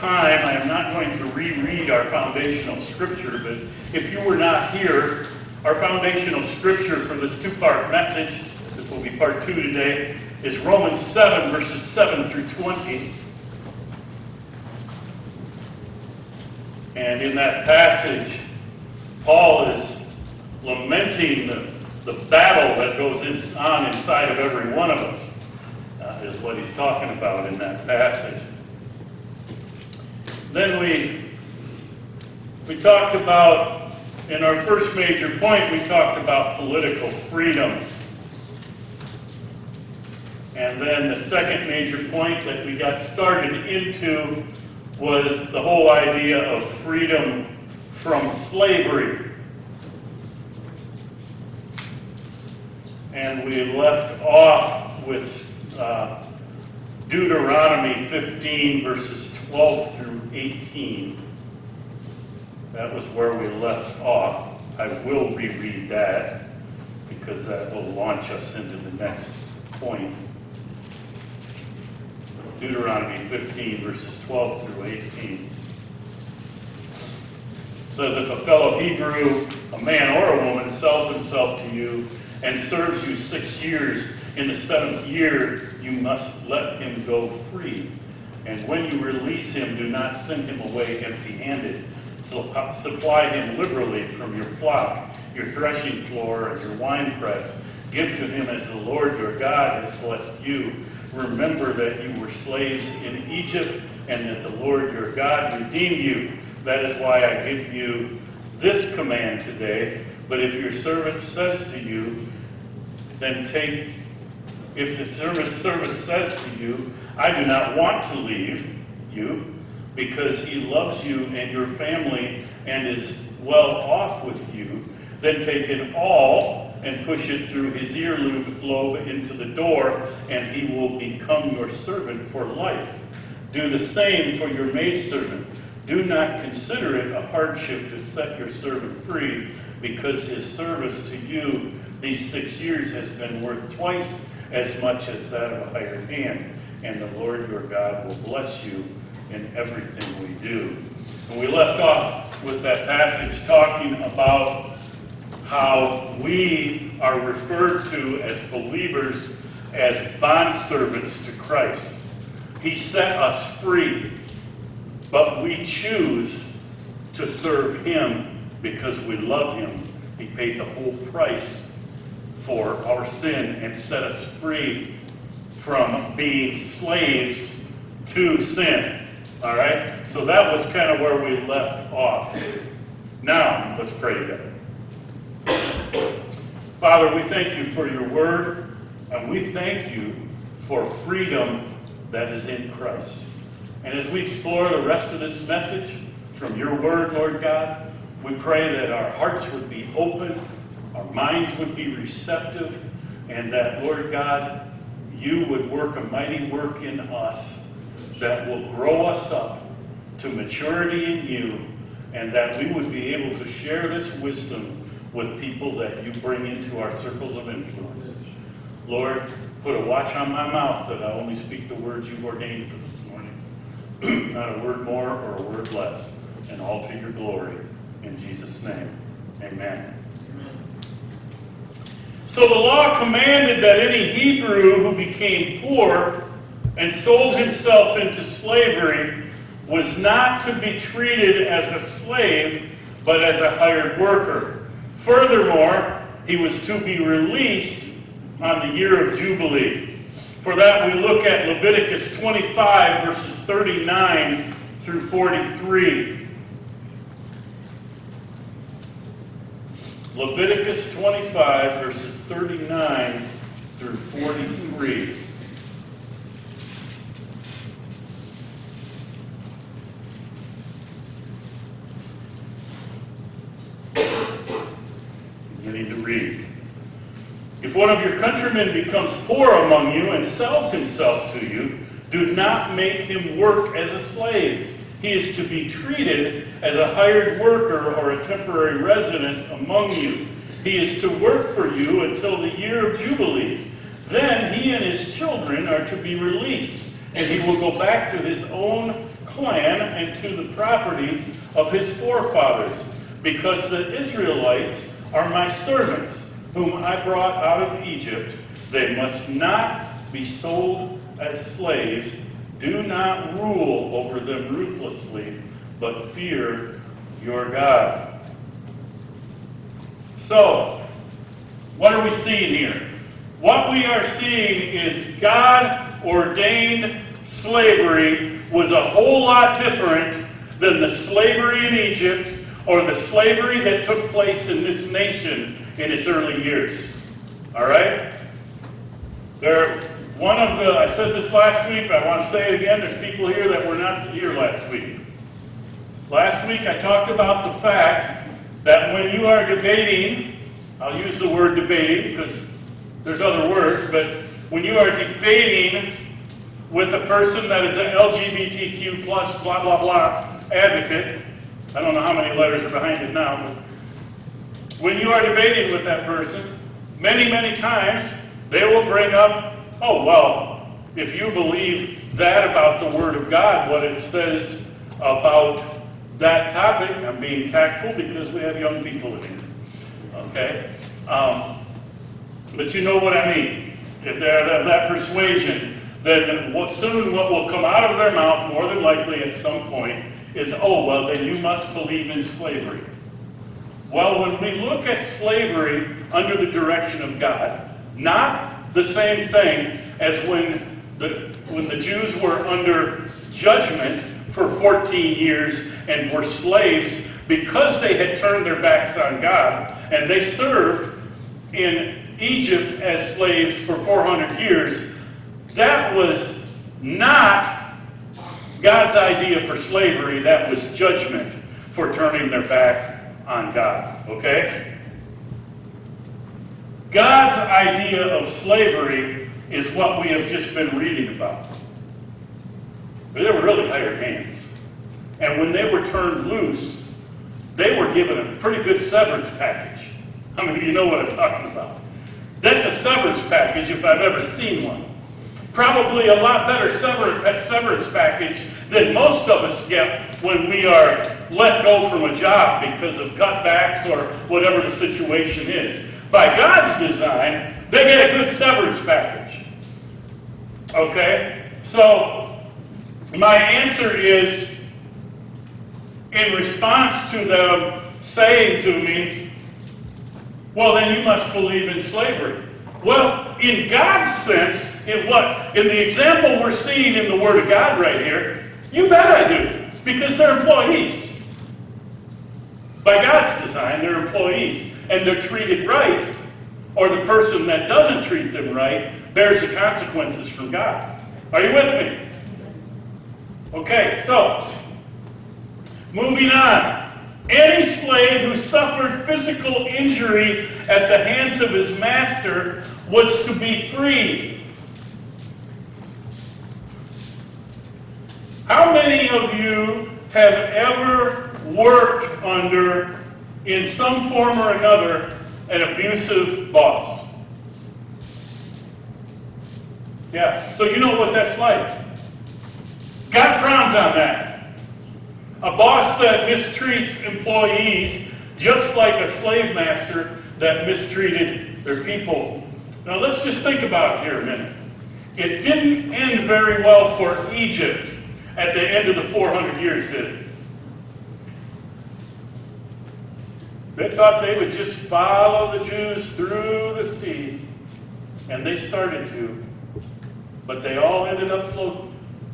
time, I am not going to reread our foundational scripture, but if you were not here, our foundational scripture for this two-part message, this will be part 2 today, is Romans 7, verses 7 through 20. And in that passage, Paul is lamenting the battle that goes on inside of every one of us, is what he's talking about in that passage. Then we talked about, in our first major point, we talked about political freedom. And then the second major point that we got started into was the whole idea of freedom from slavery. And we left off with Deuteronomy 15, verses 12 through 18. That was where we left off. I will reread that because that will launch us into the next point. Deuteronomy 15, verses 12 through 18. It says, if a fellow Hebrew, a man or a woman, sells himself to you and serves you 6 years, in the 7th year you must let him go free. And when you release him, do not send him away empty-handed. Supply him liberally from your flock, your threshing floor, and your winepress. Give to him as the Lord your God has blessed you. Remember that you were slaves in Egypt, and that the Lord your God redeemed you. That is why I give you this command today. But if your servant says to you, then take, if the servant says to you, I do not want to leave you, because he loves you and your family and is well off with you, then take it all and push it through his earlobe into the door, and he will become your servant for life. Do the same for your maidservant. Do not consider it a hardship to set your servant free, because his service to you these 6 years has been worth twice as much as that of a hired hand. And the Lord your God will bless you in everything we do. And we left off with that passage talking about how we are referred to as believers as bondservants to Christ. He set us free, but we choose to serve him because we love him. He paid the whole price for our sin and set us free from being slaves to sin. All right? So that was kind of where we left off. Now, let's pray together. Father, we thank you for your word, and we thank you for freedom that is in Christ. And as we explore the rest of this message from your word, Lord God, we pray that our hearts would be open, our minds would be receptive, and that, Lord God, you would work a mighty work in us that will grow us up to maturity in you, and that we would be able to share this wisdom with people that you bring into our circles of influence. Lord, put a watch on my mouth that I only speak the words you've ordained for this morning. Not a word more or a word less, and all to your glory. In Jesus' name, amen. So the law commanded that any Hebrew who became poor and sold himself into slavery was not to be treated as a slave, but as a hired worker. Furthermore, he was to be released on the year of Jubilee. For that, we look at Leviticus 25, verses 39 through 43. Leviticus 25, verses 39 through 43. Beginning to read. If one of your countrymen becomes poor among you and sells himself to you, do not make him work as a slave. He is to be treated as a hired worker or a temporary resident among you. He is to work for you until the year of Jubilee. Then he and his children are to be released, and he will go back to his own clan and to the property of his forefathers, because the Israelites are my servants, whom I brought out of Egypt. They must not be sold as slaves. Do not rule over them ruthlessly, but fear your God. So, what are we seeing here? What we are seeing is God-ordained slavery was a whole lot different than the slavery in Egypt or the slavery that took place in this nation in its early years. All right? I said this last week, but I want to say it again. There's people here that were not here last week. Last week I talked about the fact that when you are debating, I'll use the word debating because there's other words, but when you are debating with a person that is an LGBTQ plus blah, blah, blah advocate, I don't know how many letters are behind it now, but when you are debating with that person, many, many times they will bring up, oh, well, if you believe that about the Word of God, what it says about that topic, I'm being tactful because we have young people in here, okay? But you know what I mean. If they're of that persuasion, then what will come out of their mouth, more than likely at some point, is, oh, well, then you must believe in slavery. Well, when we look at slavery under the direction of God, not the same thing as when the Jews were under judgment for 14 years and were slaves because they had turned their backs on God, and they served in Egypt as slaves for 400 years. That was not God's idea for slavery. That was judgment for turning their back on God. Okay? God's idea of slavery is what we have just been reading about. They were really hired hands. And when they were turned loose, they were given a pretty good severance package. I mean, you know what I'm talking about. That's a severance package if I've ever seen one. Probably a lot better severance package than most of us get when we are let go from a job because of cutbacks or whatever the situation is. By God's design, they get a good severance package. Okay? So, my answer is, in response to them saying to me, well, then you must believe in slavery. Well, in God's sense, in the example we're seeing in the Word of God right here, you bet I do, because they're employees. By God's design, they're employees, and they're treated right, or the person that doesn't treat them right bears the consequences from God. Are you with me? Okay, so, moving on. Any slave who suffered physical injury at the hands of his master was to be freed. How many of you have ever worked under, in some form or another, an abusive boss? Yeah, so you know what that's like. God frowns on that. A boss that mistreats employees just like a slave master that mistreated their people. Now let's just think about it here a minute. It didn't end very well for Egypt at the end of the 400 years, did it? They thought they would just follow the Jews through the sea, and they started to, but they all ended up floating.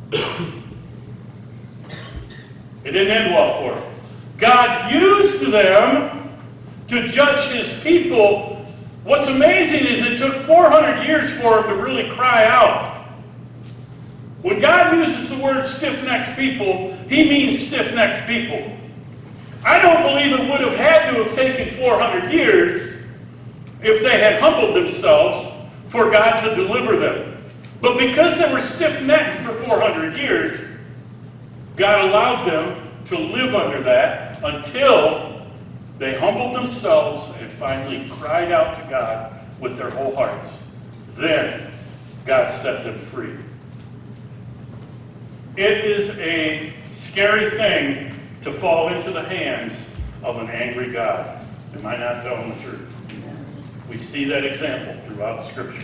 It didn't end well for them. God used them to judge his people. What's amazing is it took 400 years for them to really cry out. When God uses the word stiff-necked people, he means stiff-necked people. I don't believe it would have had to have taken 400 years if they had humbled themselves for God to deliver them. But because they were stiff-necked for 400 years, God allowed them to live under that until they humbled themselves and finally cried out to God with their whole hearts. Then God set them free. It is a scary thing to fall into the hands of an angry God. Am I not telling the truth? We see that example throughout Scripture.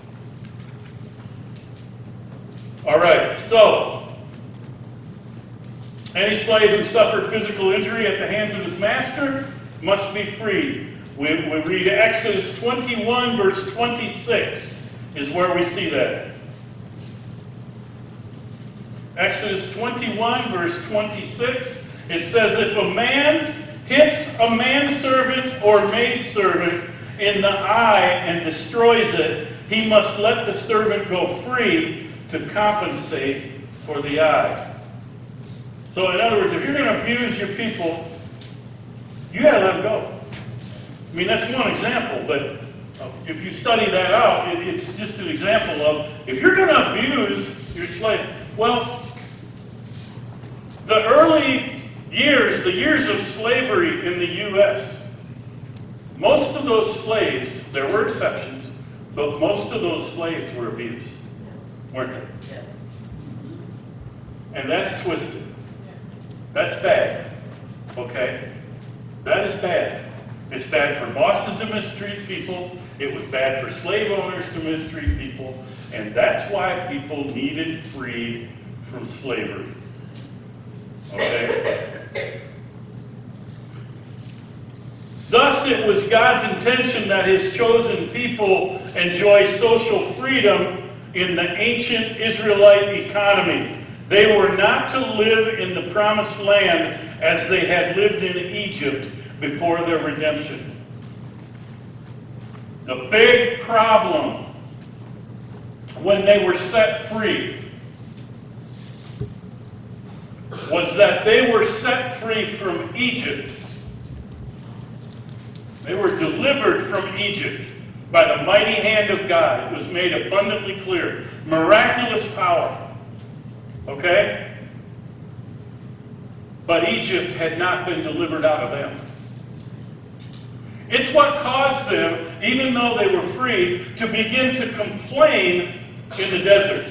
All right, so any slave who suffered physical injury at the hands of his master must be freed. We read Exodus 21, verse 26 is where we see that. Exodus 21, verse 26, it says, if a man hits a manservant or maidservant in the eye and destroys it, he must let the servant go free to compensate for the eye. So in other words, if you're going to abuse your people, you got to let them go. I mean, that's one example, but if you study that out, it's just an example of, if you're going to abuse your slave, well, the early years, the years of slavery in the U.S., most of those slaves, there were exceptions, but most of those slaves were abused, weren't they? Yes. And that's twisted. That's bad. Okay? That is bad. It's bad for bosses to mistreat people. It was bad for slave owners to mistreat people. And that's why people needed freed from slavery. Okay? Thus, it was God's intention that his chosen people enjoy social freedom in the ancient Israelite economy. They were not to live in the promised land as they had lived in Egypt before their redemption. The big problem when they were set free was that they were set free from Egypt. They were delivered from Egypt by the mighty hand of God. It was made abundantly clear. Miraculous power. Okay? But Egypt had not been delivered out of them. It's what caused them, even though they were free, to begin to complain in the desert.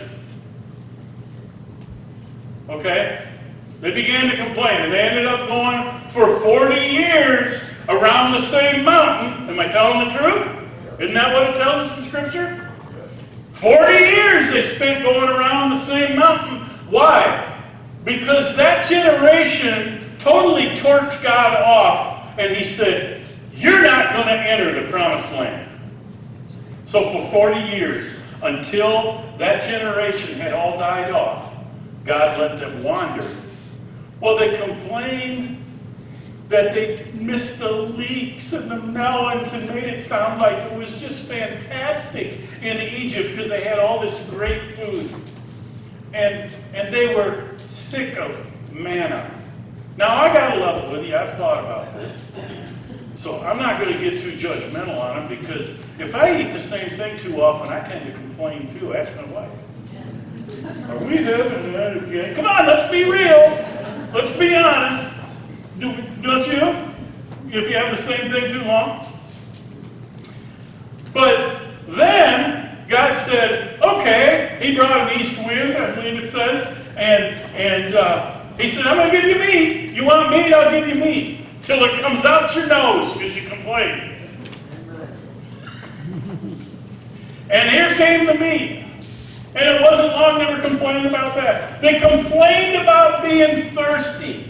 Okay? They began to complain, and they ended up going for 40 years around the same mountain. Am I telling the truth? Isn't that what it tells us in Scripture? 40 years they spent going around the same mountain. Why? Because that generation totally torqued God off, and he said, you're not going to enter the promised land. So for 40 years, until that generation had all died off, God let them wander. Well, they complained that they missed the leeks and the melons and made it sound like it was just fantastic in Egypt because they had all this great food. And they were sick of manna. Now, I got to level with you. I've thought about this. So I'm not going to get too judgmental on them, because if I eat the same thing too often, I tend to complain too. Ask my wife. Are we having that again? Come on, let's be real. Let's be honest. Don't you? If you have the same thing too long. But then God said, okay, he brought an east wind, I believe it says, and he said, I'm going to give you meat. You want meat? I'll give you meat. Till it comes out your nose because you complain. And here came the meat. And it wasn't long they were complaining about that. They complained about being thirsty.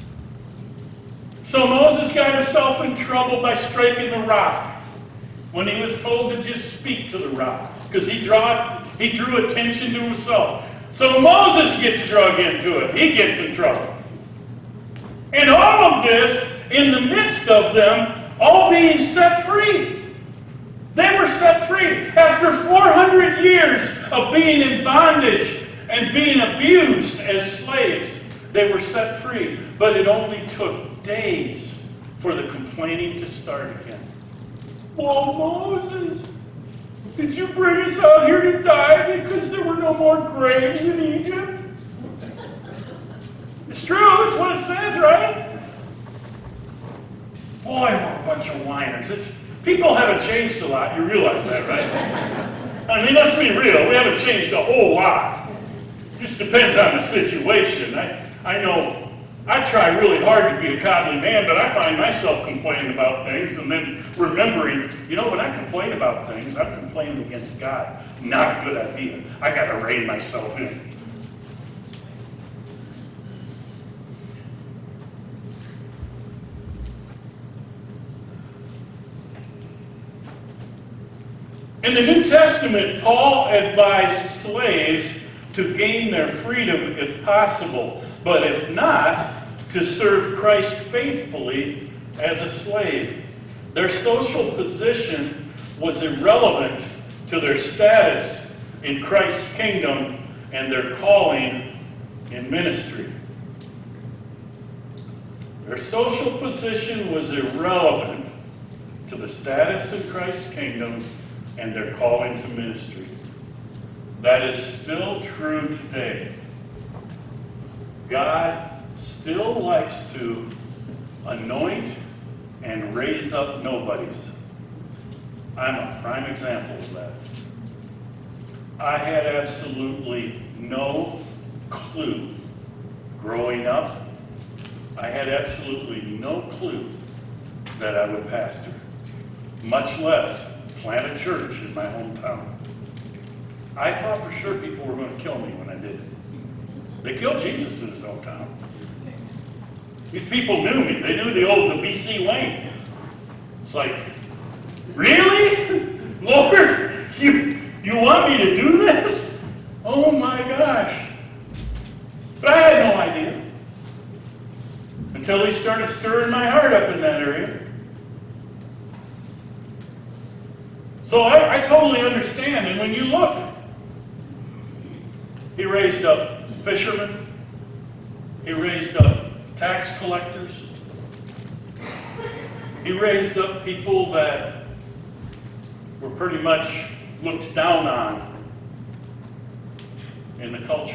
So Moses got himself in trouble by striking the rock when he was told to just speak to the rock, because he drew attention to himself. So Moses gets drug into it. He gets in trouble. And all of this in the midst of them all being set free. They were set free. After 400 years of being in bondage and being abused as slaves, they were set free. But it only took days for the complaining to start again. Oh, Moses, did you bring us out here to die because there were no more graves in Egypt? It's true, it's what it says, right? Boy, we're a bunch of whiners. People haven't changed a lot, you realize that, right? I mean, let's be real, we haven't changed a whole lot. It just depends on the situation. I know I try really hard to be a godly man, but I find myself complaining about things and then remembering, when I complain about things, I'm complaining against God. Not a good idea. I got to rein myself in. In the New Testament, Paul advised slaves to gain their freedom if possible, but if not, to serve Christ faithfully as a slave. Their social position was irrelevant to their status in Christ's kingdom and their calling in ministry. Their social position was irrelevant to the status in Christ's kingdom and their calling to ministry. That is still true today. God still likes to anoint and raise up nobodies. I'm a prime example of that. I had absolutely no clue growing up. I had absolutely no clue that I would pastor, much less plant a church in my hometown. I thought for sure people were going to kill me when I did it. They killed Jesus in his hometown. These people knew me. They knew the B.C. Wayne. It's like, really? Lord, you want me to do this? Oh my gosh. But I had no idea. Until he started stirring my heart up in that area. So I totally understand. And when you look, he raised up fishermen. He raised up tax collectors. He raised up people that were pretty much looked down on in the culture.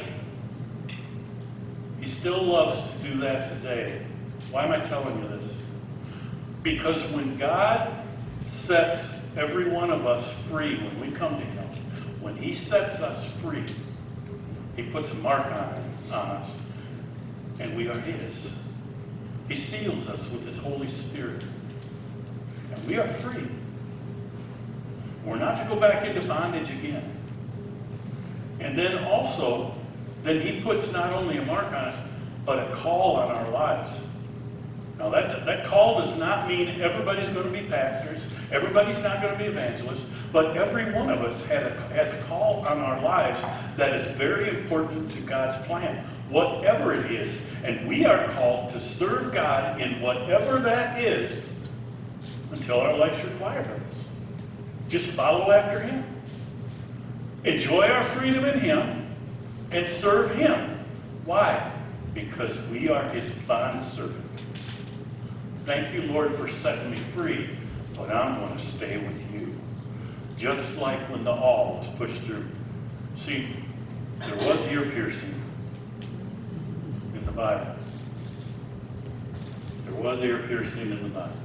He still loves to do that today. Why am I telling you this? Because when God sets every one of us free when we come to him, when he sets us free, he puts a mark on us, and we are his. He seals us with his Holy Spirit, and we are free. We're not to go back into bondage again. And then also, then he puts not only a mark on us, but a call on our lives. Now that call does not mean everybody's going to be pastors, everybody's not going to be evangelists, but every one of us has a call on our lives that is very important to God's plan, whatever it is. And we are called to serve God in whatever that is until our lives require us. Just follow after him. Enjoy our freedom in him and serve him. Why? Because we are his bondservant. Thank you, Lord, for setting me free, but I'm going to stay with you. Just like when the awl was pushed through. See, there was ear piercing in the Bible. There was ear piercing in the Bible.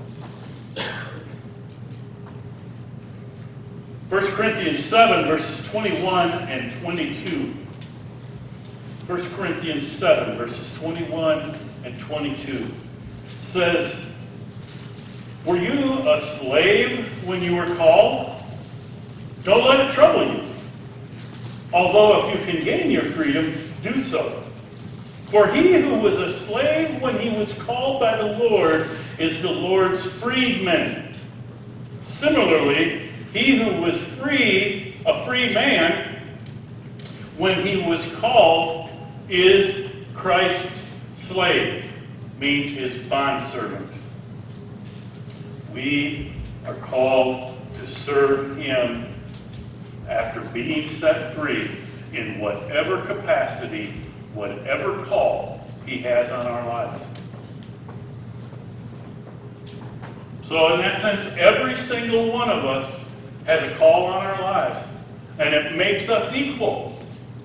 1 Corinthians 7, verses 21 and 22. 1 Corinthians 7, verses 21 and 22 says, "Were you a slave when you were called? Don't let it trouble you. Although if you can gain your freedom, do so. For he who was a slave when he was called by the Lord is the Lord's freedman. Similarly, he who was free, a free man, when he was called, is Christ's slave," means his bondservant. We are called to serve him after being set free in whatever capacity, whatever call he has on our lives. So in that sense, every single one of us has a call on our lives, and it makes us equal.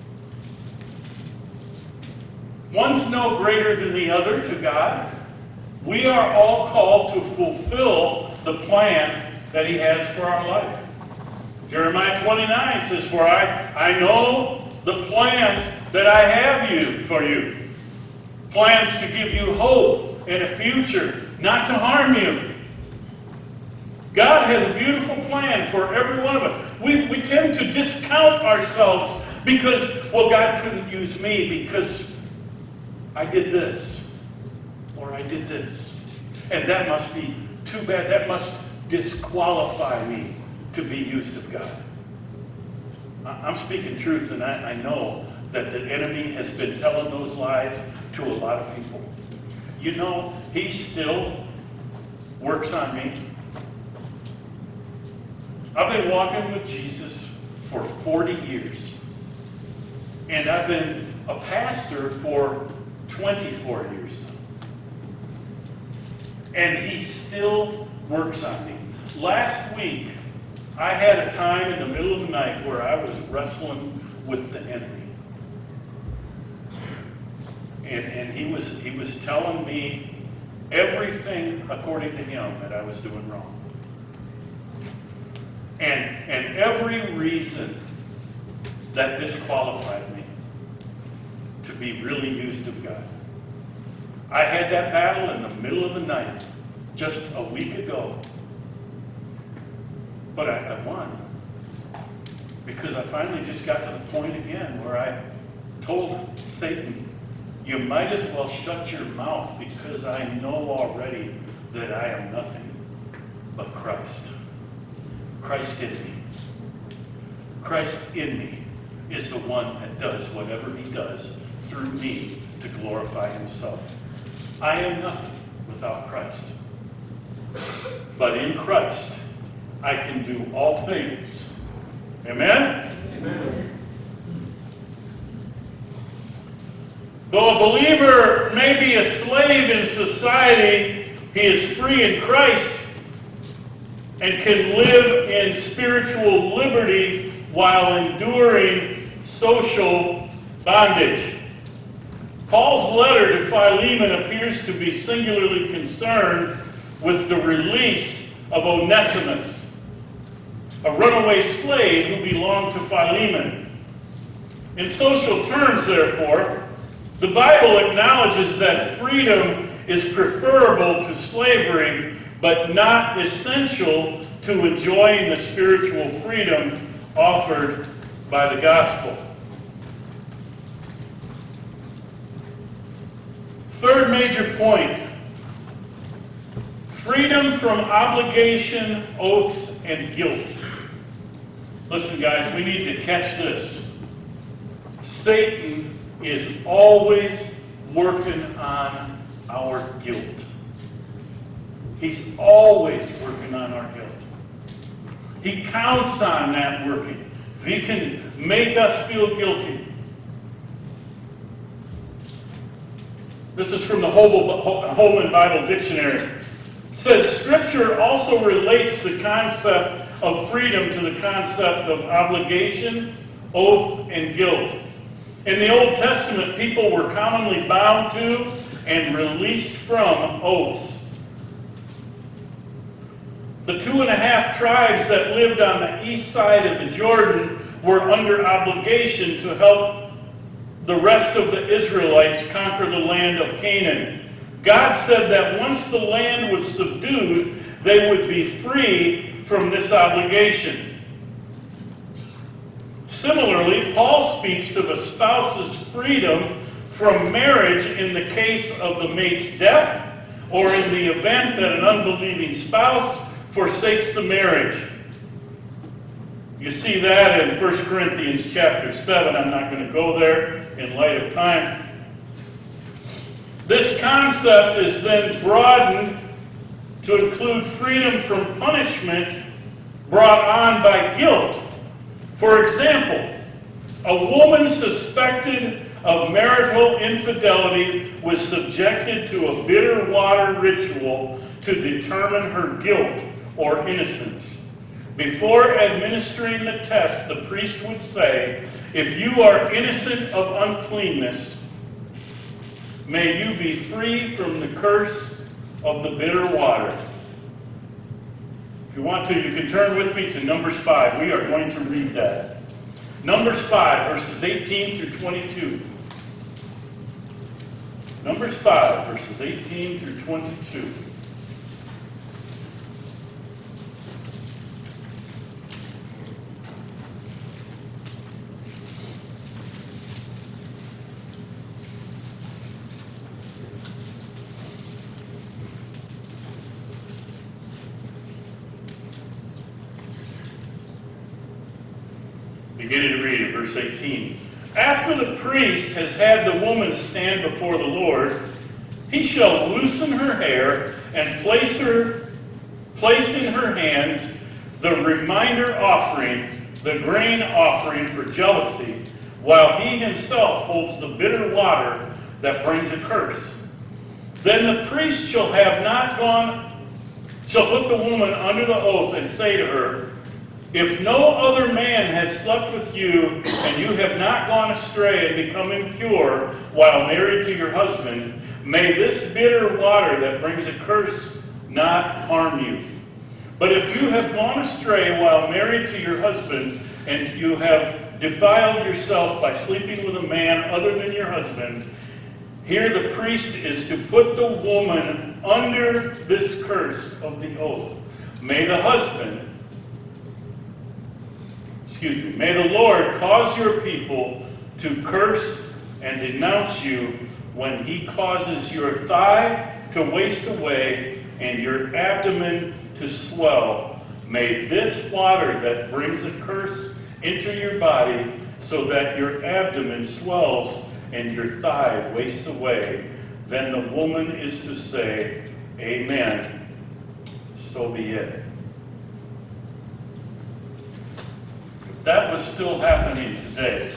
One's no greater than the other to God. We are all called to fulfill the plan that he has for our life. Jeremiah 29 says, "For I know the plans that I have for you, Plans to give you hope and a future, not to harm you. God has a beautiful plan for every one of us. We tend to discount ourselves because, well, God couldn't use me because I did this or I did this. And that must be too bad. That must disqualify me to be used of God. I'm speaking truth, and I know that the enemy has been telling those lies to a lot of people. You know, he still works on me. I've been walking with Jesus for 40 years. And I've been a pastor for 24 years now. And he still works on me. Last week, I had a time in the middle of the night where I was wrestling with the enemy. And he was telling me everything according to him that I was doing wrong. And every reason that disqualified me to be really used of God. I had that battle in the middle of the night just a week ago. But I won. Because I finally just got to the point again where I told Satan, you might as well shut your mouth because I know already that I am nothing but Christ. Christ in me. Christ in me is the one that does whatever he does through me to glorify himself. I am nothing without Christ. But in Christ, I can do all things. Amen? Amen. Though a believer may be a slave in society, he is free in Christ and can live in spiritual liberty while enduring social bondage. Paul's letter to Philemon appears to be singularly concerned with the release of Onesimus, a runaway slave who belonged to Philemon. In social terms, therefore, the Bible acknowledges that freedom is preferable to slavery, but not essential to enjoying the spiritual freedom offered by the gospel. Third major point, freedom from obligation, oaths, and guilt. Listen, guys, we need to catch this. Satan is always working on our guilt. He's always working on our guilt. He counts on that working. If he can make us feel guilty. This is from the Holman Bible Dictionary. It says, Scripture also relates the concept of freedom to the concept of obligation, oath, and guilt. In the Old Testament, people were commonly bound to and released from oaths. The 2.5 tribes that lived on the east side of the Jordan were under obligation to help the rest of the Israelites conquer the land of Canaan. God said that once the land was subdued, they would be free from this obligation. Similarly, Paul speaks of a spouse's freedom from marriage in the case of the mate's death or in the event that an unbelieving spouse forsakes the marriage. You see that in 1 Corinthians chapter 7. I'm not going to go there in light of time. This concept is then broadened to include freedom from punishment brought on by guilt. For example, a woman suspected of marital infidelity was subjected to a bitter water ritual to determine her guilt or innocence. Before administering the test, the priest would say, if you are innocent of uncleanness, may you be free from the curse of the bitter water. If you want to, you can turn with me to Numbers 5. We are going to read that. Numbers 5, verses 18 through 22. Numbers 5, verses 18 through 22. Beginning to read in verse 18. After the priest has had the woman stand before the Lord, he shall loosen her hair and place in her hands the reminder offering, the grain offering for jealousy, while he himself holds the bitter water that brings a curse. Then the priest shall put the woman under the oath and say to her, if no other man has slept with you, and you have not gone astray and become impure while married to your husband, may this bitter water that brings a curse not harm you. But if you have gone astray while married to your husband, and you have defiled yourself by sleeping with a man other than your husband, here the priest is to put the woman under this curse of the oath. May the Lord cause your people to curse and denounce you when he causes your thigh to waste away and your abdomen to swell. May this water that brings a curse enter your body so that your abdomen swells and your thigh wastes away. Then the woman is to say, Amen. So be it. That was still happening today,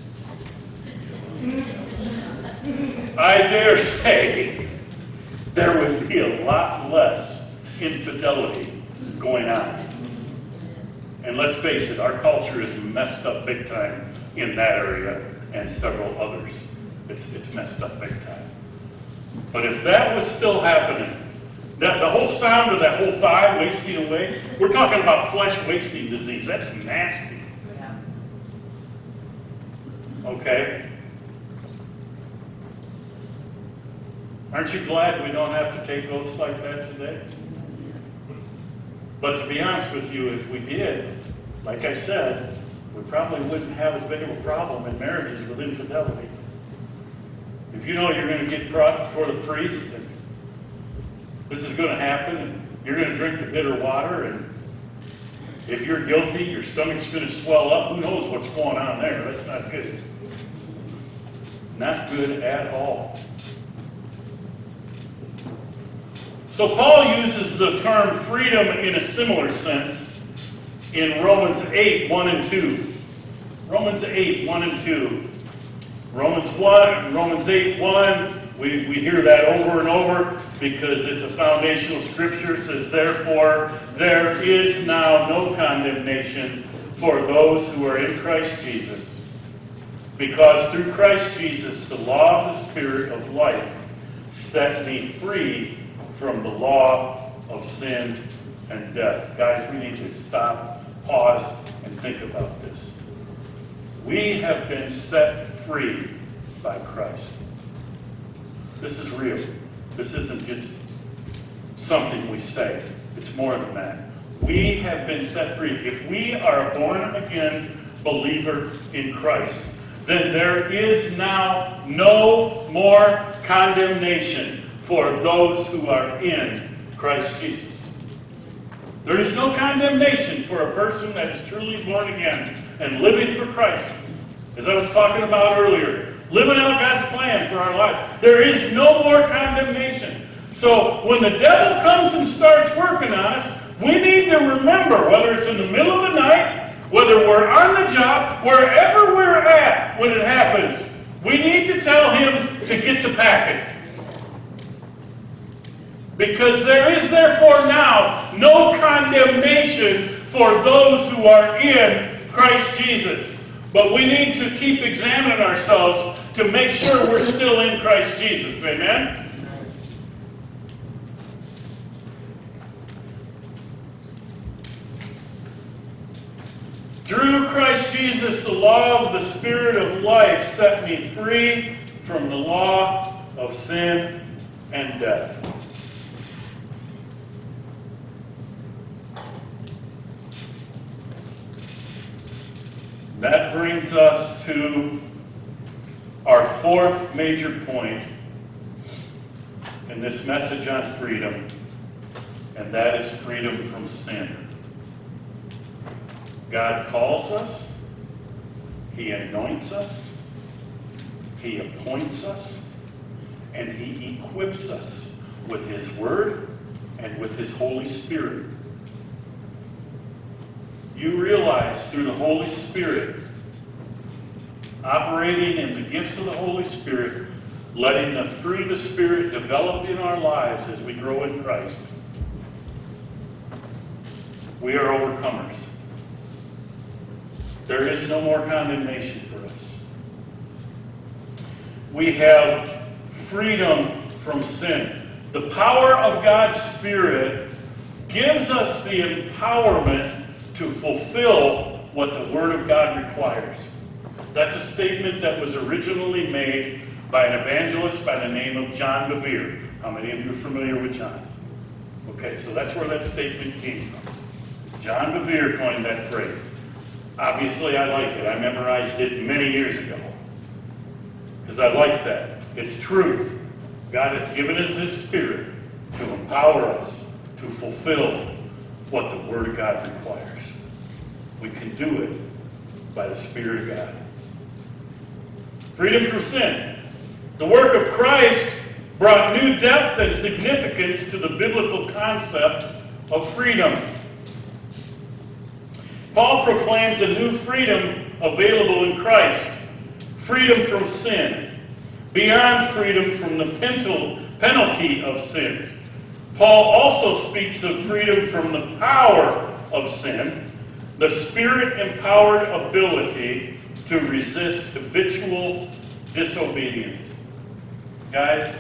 I dare say there would be a lot less infidelity going on. And let's face it, our culture is messed up big time in that area and several others. It's messed up big time. But if that was still happening, the whole sound of that whole thigh wasting away, we're talking about flesh wasting disease. That's nasty. Okay? Aren't you glad we don't have to take oaths like that today? But to be honest with you, if we did, like I said, we probably wouldn't have as big of a problem in marriages with infidelity. If you know you're going to get brought before the priest, and this is going to happen, and you're going to drink the bitter water, and if you're guilty, your stomach's going to swell up. Who knows what's going on there? That's not good. Not good at all. So Paul uses the term freedom in a similar sense in Romans 8, 1 and 2. Romans 8, 1 and 2. Romans 8, 1, we hear that over and over because it's a foundational scripture. It says, therefore, there is now no condemnation for those who are in Christ Jesus. Because through Christ Jesus, the law of the Spirit of life set me free from the law of sin and death. Guys, we need to stop, pause, and think about this. We have been set free by Christ. This is real. This isn't just something we say. It's more than that. We have been set free. If we are a born-again believer in Christ, then there is now no more condemnation for those who are in Christ Jesus. There is no condemnation for a person that is truly born again and living for Christ. As I was talking about earlier, living out God's plan for our life. There is no more condemnation. So when the devil comes and starts working on us, we need to remember, whether it's in the middle of the night, whether we're on the job, wherever we're at when it happens, we need to tell him to get to packing. Because there is therefore now no condemnation for those who are in Christ Jesus. But we need to keep examining ourselves to make sure we're still in Christ Jesus. Amen? Through Christ Jesus, the law of the Spirit of life set me free from the law of sin and death. That brings us to our fourth major point in this message on freedom, and that is freedom from sin. God calls us, He anoints us, He appoints us, and He equips us with His Word and with His Holy Spirit. You realize through the Holy Spirit, operating in the gifts of the Holy Spirit, letting the fruit of the Spirit develop in our lives as we grow in Christ, we are overcomers. There is no more condemnation for us. We have freedom from sin. The power of God's Spirit gives us the empowerment to fulfill what the Word of God requires. That's a statement that was originally made by an evangelist by the name of John Bevere. How many of you are familiar with John? Okay, so that's where that statement came from. John Bevere coined that phrase. Obviously, I like it. I memorized it many years ago because I like that. It's truth. God has given us His Spirit to empower us to fulfill what the Word of God requires. We can do it by the Spirit of God. Freedom from sin. The work of Christ brought new depth and significance to the biblical concept of freedom. Paul proclaims a new freedom available in Christ. Freedom from sin. Beyond freedom from the penalty of sin. Paul also speaks of freedom from the power of sin, the Spirit-empowered ability to resist habitual disobedience. Guys,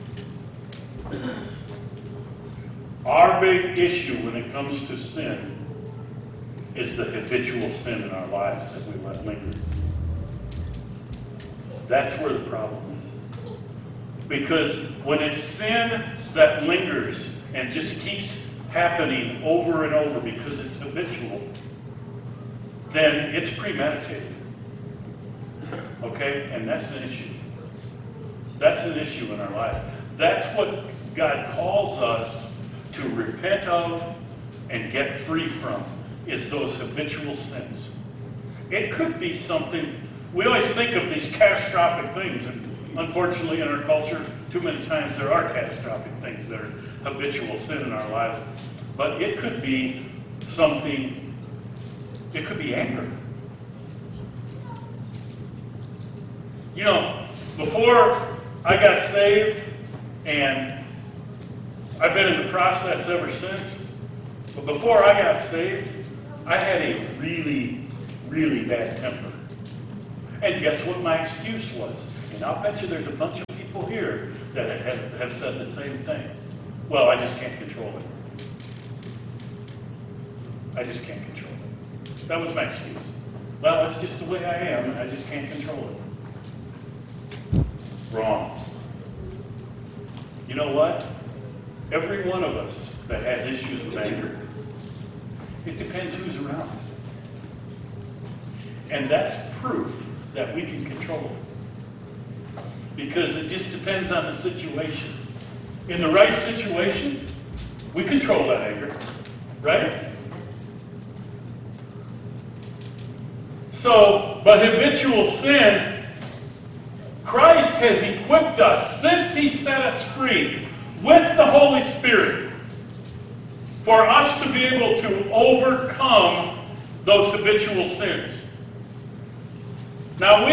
our big issue when it comes to sin is the habitual sin in our lives that we let linger. That's where the problem is. Because when it's sin that lingers and just keeps happening over and over because it's habitual, then it's premeditated. Okay? And that's an issue. That's an issue in our life. That's what God calls us to repent of and get free from, is those habitual sins. It could be something, we always think of these catastrophic things, and unfortunately in our culture, too many times there are catastrophic things that are habitual sin in our lives. But it could be something, it could be anger. You know, before I got saved, and I've been in the process ever since, but before I got saved, I had a really, really bad temper. And guess what my excuse was? And I'll bet you there's a bunch of people here that have said the same thing. Well, I just can't control it. I just can't control it. That was my excuse. Well, that's just the way I am, and I just can't control it. Wrong. You know what? Every one of us that has issues with anger, it depends who's around. And that's proof that we can control it. Because it just depends on the situation. In the right situation, we control that anger, right? So, but habitual sin, Christ has equipped us, since He set us free, with the Holy Spirit, for us to be able to overcome those habitual sins. Now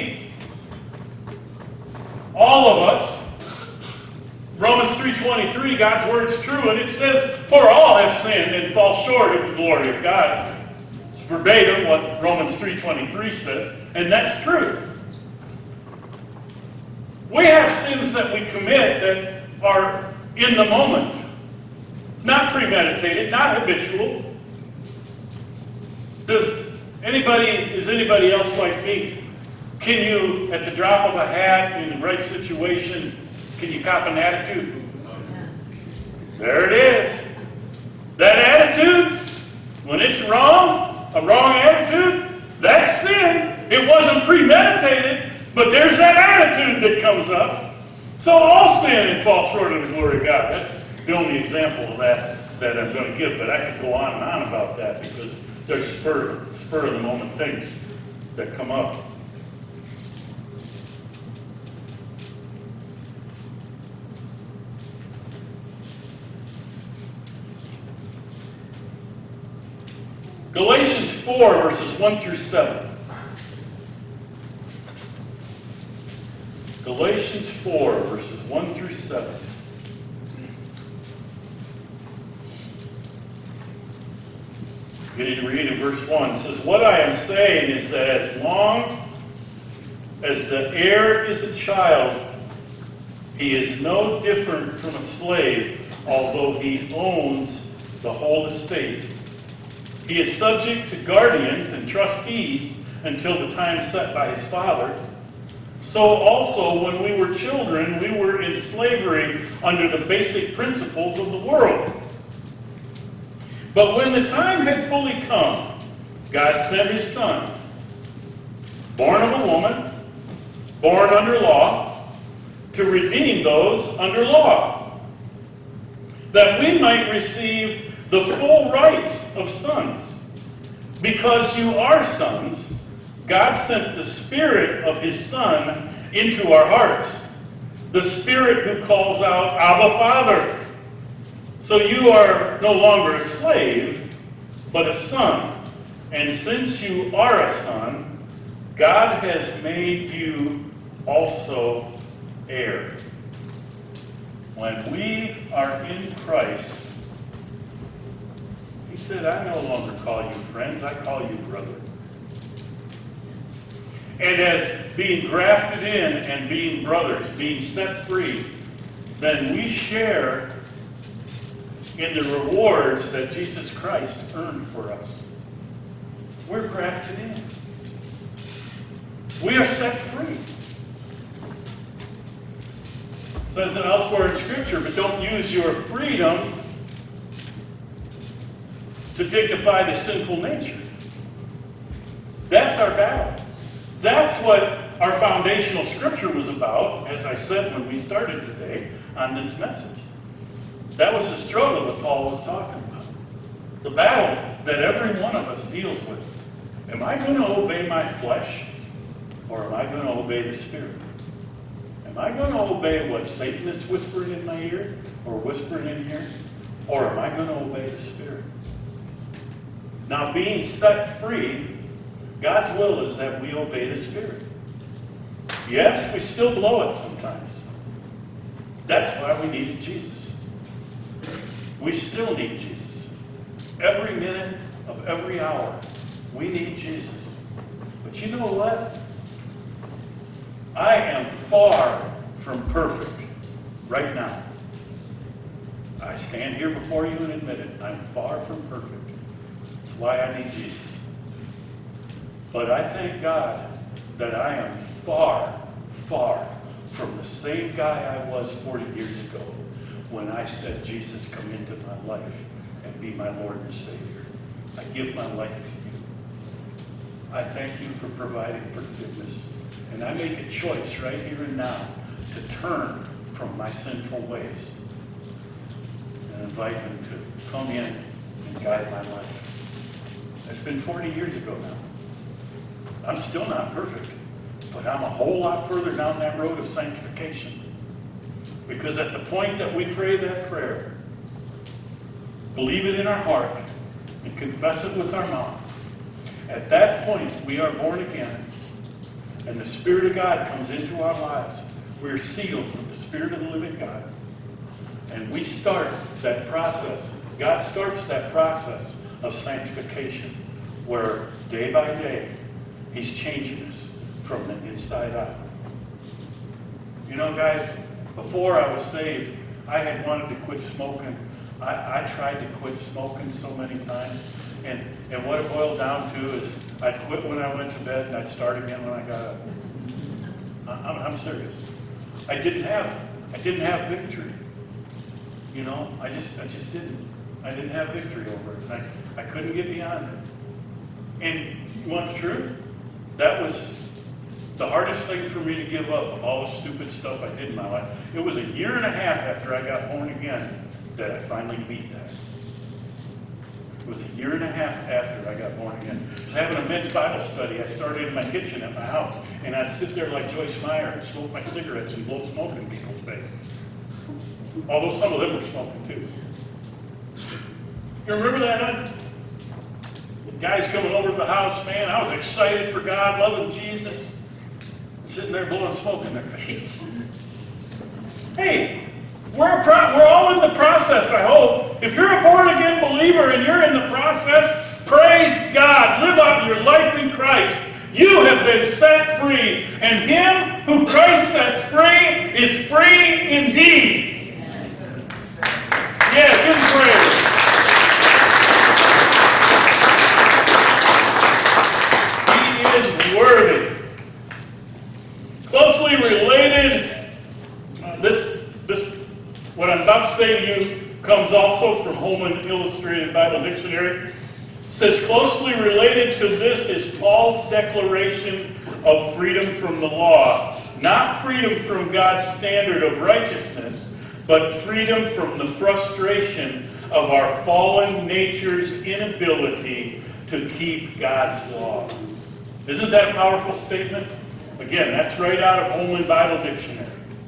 all of us, Romans 3:23, God's word's true, and it says, for all have sinned and fall short of the glory of God. It's verbatim what Romans 3:23 says, and that's true. We have sins that we commit that are in the moment, not premeditated, not habitual. Is anybody else like me? Can you, at the drop of a hat, in the right situation, Can you cop an attitude? There it is. That attitude, when it's wrong, a wrong attitude, that's sin. It wasn't premeditated, but there's that attitude that comes up. So all sin and falls short of the glory of God. That's the only example of that I'm going to give. But I could go on and on about that because there's spur of the moment things that come up. Galatians 4, verses 1 through 7. Galatians 4, verses 1 through 7. Beginning to read in verse 1. It says, "What I am saying is that as long as the heir is a child, he is no different from a slave, although he owns the whole estate. He is subject to guardians and trustees until the time set by his father. So also, when we were children, we were in slavery under the basic principles of the world. But when the time had fully come, God sent his Son, born of a woman, born under law, to redeem those under law, that we might receive the full rights of sons. Because you are sons, God sent the Spirit of his Son into our hearts, the Spirit who calls out, Abba, Father. So you are no longer a slave, but a son. And since you are a son, God has made you also heir. When we are in Christ, he said, I no longer call you friends, I call you brother. And as being grafted in and being brothers, being set free, then we share in the rewards that Jesus Christ earned for us. We're grafted in. We are set free. It says it elsewhere in Scripture, but don't use your freedom to dignify the sinful nature. That's our battle. That's what our foundational Scripture was about, as I said when we started today on this message. That was the struggle that Paul was talking about. The battle that every one of us deals with. Am I going to obey my flesh, or am I going to obey the Spirit? Am I going to obey what Satan is whispering in my ear, or whispering in here, or am I going to obey the Spirit? Now, being set free, God's will is that we obey the Spirit. Yes, we still blow it sometimes. That's why we needed Jesus. We still need Jesus. Every minute of every hour, we need Jesus. But you know what? I am far from perfect right now. I stand here before you and admit it. I'm far from perfect. That's why I need Jesus. But I thank God that I am far, far from the same guy I was 40 years ago when I said, Jesus, come into my life and be my Lord and Savior. I give my life to you. I thank you for providing forgiveness. And I make a choice right here and now to turn from my sinful ways and invite him to come in and guide my life. It's been 40 years ago now. I'm still not perfect, but I'm a whole lot further down that road of sanctification. Because at the point that we pray that prayer, believe it in our heart, and confess it with our mouth, at that point we are born again, and the Spirit of God comes into our lives. We are sealed with the Spirit of the living God. And we start that process. God starts that process of sanctification, where day by day, he's changing us from the inside out. You know, guys, before I was saved, I had wanted to quit smoking. I tried to quit smoking so many times. And what it boiled down to is I'd quit when I went to bed and I'd start again when I got up. I'm serious. I didn't have I didn't have victory. You know, I just didn't. I didn't have victory over it. And I couldn't get beyond it. And you want the truth? That was the hardest thing for me to give up of all the stupid stuff I did in my life. It was 1.5 years after I got born again that I finally beat that. It was 1.5 years after I got born again. I was having a men's Bible study. I started in my kitchen at my house, and I'd sit there like Joyce Meyer and smoke my cigarettes and blow smoke in people's faces. Although some of them were smoking too. You remember that, huh? The guys coming over to the house, man, I was excited for God, loving Jesus. Sitting there blowing smoke in their face. Hey, we're all in the process, I hope. If you're a born-again believer and you're in the process, praise God. Live out your life in Christ. You have been set free. And him who Christ sets free is free indeed. Yeah, give him praise. He is worthy. Closely related, what I'm about to say to you comes also from Holman Illustrated Bible Dictionary. It says, closely related to this is Paul's declaration of freedom from the law. Not freedom from God's standard of righteousness, but freedom from the frustration of our fallen nature's inability to keep God's law. Isn't that a powerful statement? Again, that's right out of Holman Bible Dictionary.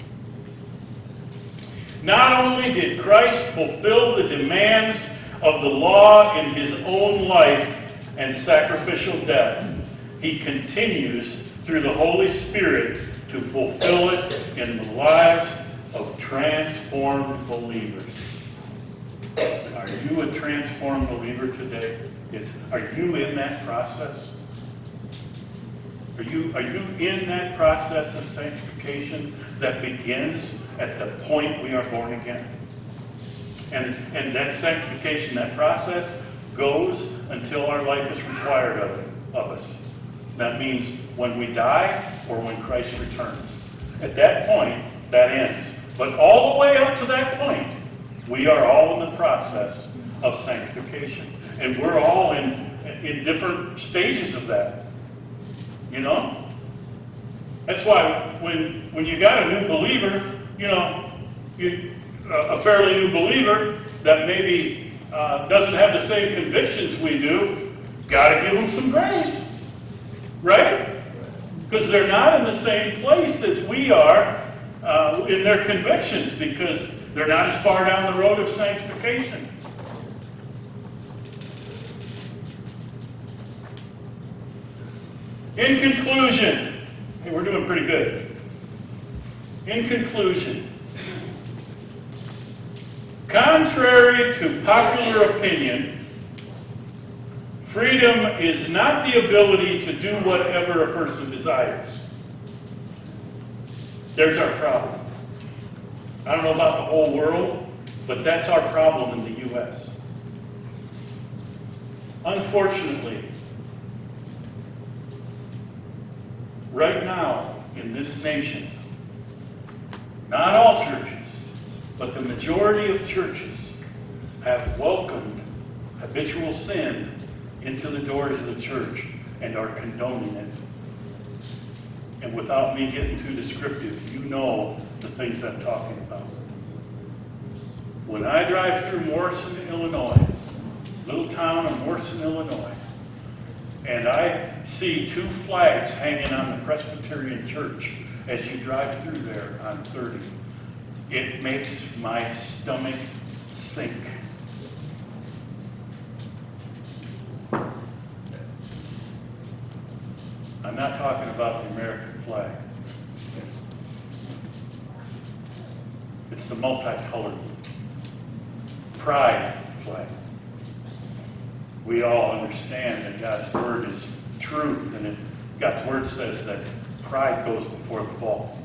Not only did Christ fulfill the demands of the law in his own life and sacrificial death, he continues through the Holy Spirit to fulfill it in the lives of transformed believers. Are you a transformed believer today? Are you in that process? Are you in that process of sanctification that begins at the point we are born again? And that sanctification, that process, goes until our life is required of us. That means when we die or when Christ returns. At that point, that ends. But all the way up to that point, we are all in the process of sanctification. And we're all in different stages of that. You know? That's why when you got a new believer, you know, a fairly new believer that maybe doesn't have the same convictions we do, got to give them some grace. Right? Because they're not in the same place as we are in their convictions, because they're not as far down the road of sanctification. In conclusion, hey, we're doing pretty good. In conclusion, contrary to popular opinion, freedom is not the ability to do whatever a person desires. There's our problem. I don't know about the whole world, but that's our problem in the U.S. Unfortunately, right now in this nation, not all churches, but the majority of churches have welcomed habitual sin into the doors of the church and are condoning it. And without me getting too descriptive, you know the things I'm talking about. When I drive through Morrison, Illinois, little town of Morrison, Illinois, and I see 2 flags hanging on the Presbyterian Church as you drive through there on 30, it makes my stomach sink. I'm not talking about the American flag. It's the multicolored pride flag. We all understand that God's word is truth, and God's word says that pride goes before the fall.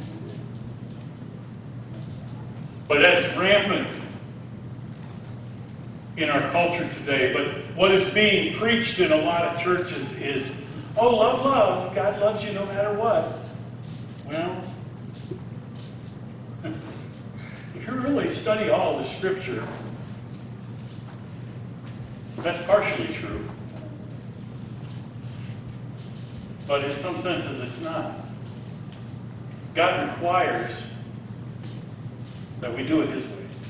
But that's rampant in our culture today. But what is being preached in a lot of churches is, oh, love, love. God loves you no matter what. Well, if you really study all of the Scripture, that's partially true. But in some senses, it's not. God requires that we do it His way.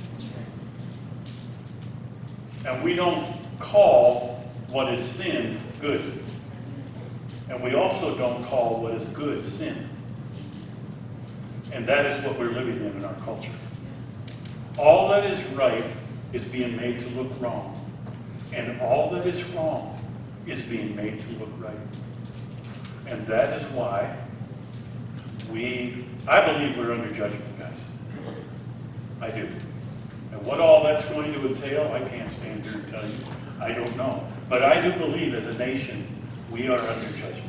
And we don't call what is sin good. And we also don't call what is good sin. And that is what we're living in our culture. All that is right is being made to look wrong. And all that is wrong is being made to look right. And that is why I believe we're under judgment, guys. I do. And what all that's going to entail, I can't stand here and tell you. I don't know. But I do believe as a nation, we are under judgment.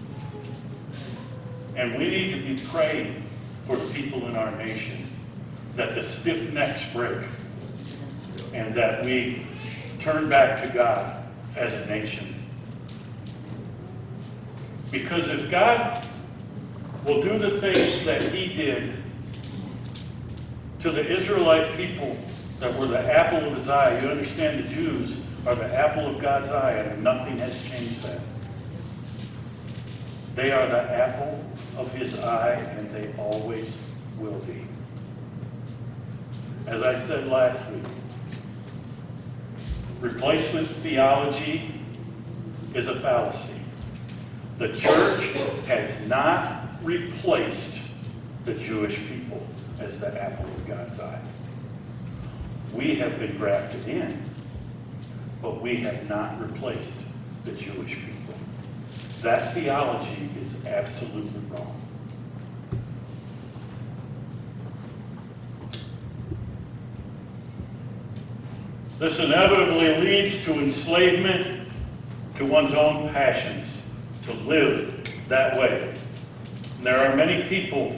And we need to be praying for the people in our nation that the stiff necks break and that we turn back to God as a nation. Because if God will do the things that He did to the Israelite people that were the apple of His eye, you understand the Jews are the apple of God's eye, and nothing has changed that. They are the apple of His eye, and they always will be. As I said last week, replacement theology is a fallacy. The church has not replaced the Jewish people as the apple of God's eye. We have been grafted in, but we have not replaced the Jewish people. That theology is absolutely wrong. This inevitably leads to enslavement to one's own passions, to live that way. And there are many people,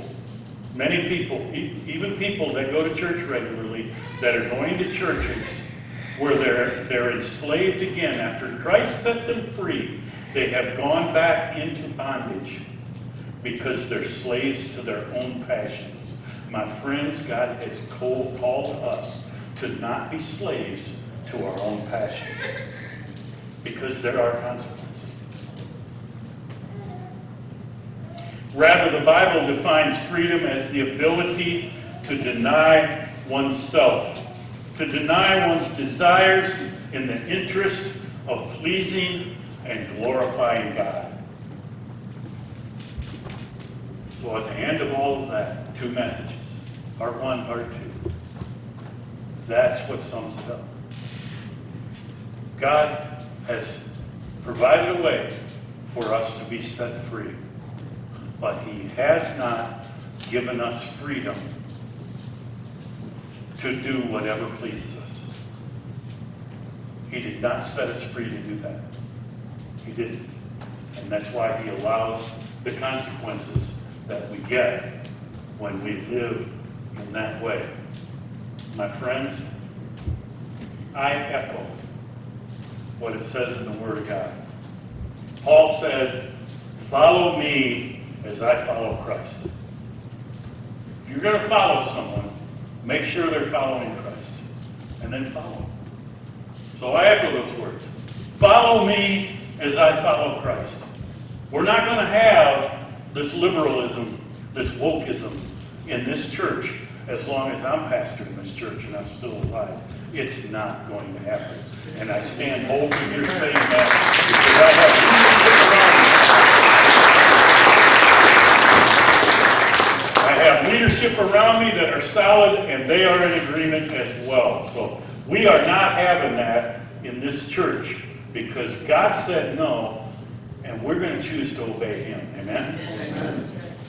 even people that go to church regularly, that are going to churches where they're enslaved again. After Christ set them free, they have gone back into bondage because they're slaves to their own passions. My friends, God has called us to not be slaves to our own passions, because there are consequences. Rather, the Bible defines freedom as the ability to deny oneself, to deny one's desires in the interest of pleasing and glorifying God. So at the end of all of that, 2 messages, part 1, part 2. That's what sums it up. God has provided a way for us to be set free, but He has not given us freedom to do whatever pleases us. He did not set us free to do that. He didn't. And that's why He allows the consequences that we get when we live in that way. My friends, I echo what it says in the Word of God. Paul said, "Follow me as I follow Christ." If you're going to follow someone, make sure they're following Christ, and then follow Him. So I echo those words. Follow me as I follow Christ. We're not going to have this liberalism, this wokeism in this church as long as I'm pastoring this church and I'm still alive. It's not going to happen. And I stand boldly here saying that because I have leadership around me that are solid, and they are in agreement as well. So we are not having that in this church because God said no, and we're going to choose to obey Him. Amen? Amen.